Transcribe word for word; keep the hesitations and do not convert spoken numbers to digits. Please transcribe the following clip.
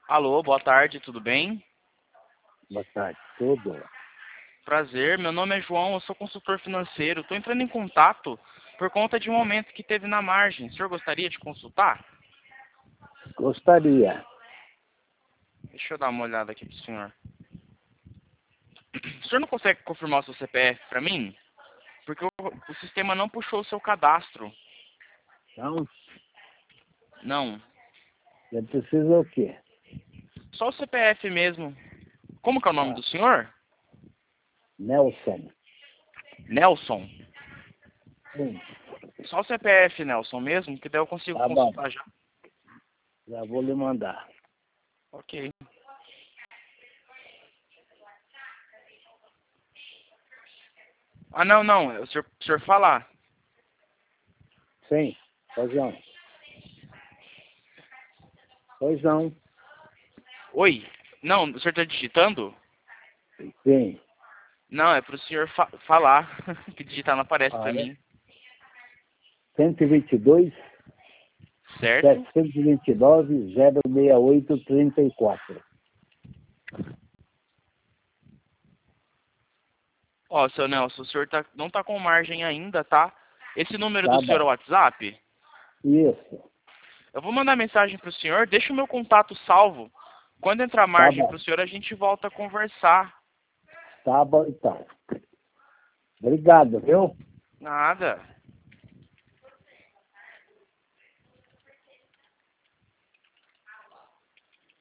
Alô, boa tarde, tudo bem? Boa tarde, tudo. Prazer, meu nome é João, eu sou consultor financeiro. Estou entrando em contato por conta de um aumento que teve na margem. O senhor gostaria de consultar? Gostaria. Deixa eu dar uma olhada aqui para o senhor. O senhor não consegue confirmar o seu C P F para mim? Porque o, o sistema não puxou o seu cadastro. Então, Não, você precisa o quê? só o C P F mesmo. Como que é o nome Ah, do senhor? Nelson. Nelson. Sim, Só o C P F, Nelson, mesmo, que daí eu consigo tá bom. consultar já. Já vou lhe mandar. Ok. Ah, não, não, é o senhor, o senhor falar. Sim, pois não. Pois não. Oi? Não, o senhor está digitando? Sim. Não, é para o senhor fa falar, que digitar não aparece Ah, para é? mim. cento e vinte e dois, Certo? setecentos e vinte e nove, zero seis oito, trinta e quatro. Ó, seu Nelson, o senhor tá, não tá com margem ainda, tá? Esse número do Tá senhor é o bom. WhatsApp? Isso. Eu vou mandar mensagem para o senhor, deixa o meu contato salvo. Quando entrar Tá margem para bom. o senhor, a gente volta a conversar. Tá bom, então. Obrigado, viu? Nada.